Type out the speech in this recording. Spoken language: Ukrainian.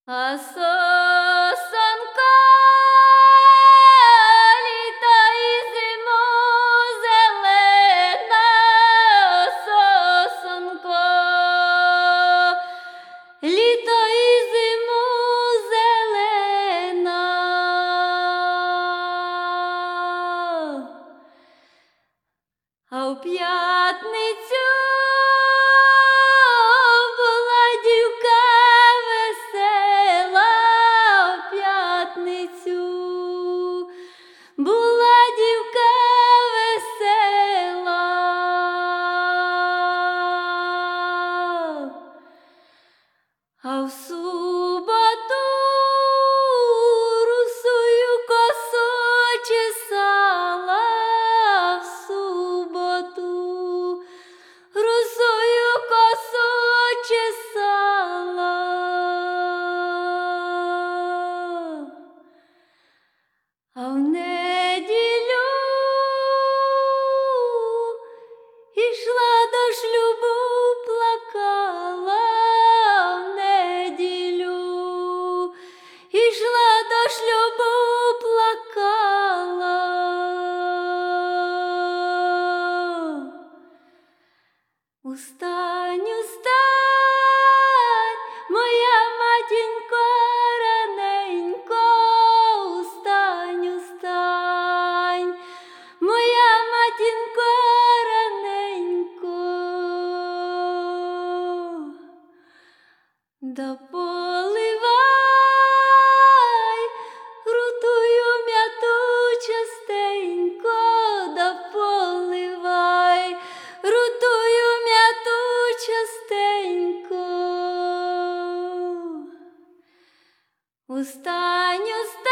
А сосонка літа і зиму зелена, сосонко, літа і зиму зелена, а у п'ятницю була дівка весела, в п'ятницю була дівка весела, а в суботу русую косу чесала, в суботу русую косу чесала, а в неділю ішла до шлюбу, плакала, в неділю ішла до шлюбу, плакала. Устань, устань, моя матінко, раненько, устань, устань, моя матінко, раненько, да поливай рутую м'яту частенько, да поливай рутую м'яту частенько. Устань, устань.